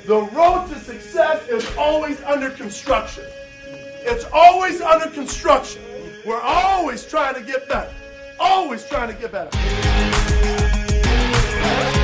The road to success is always under construction. It's always under construction. We're always trying to get better. Always trying to get better.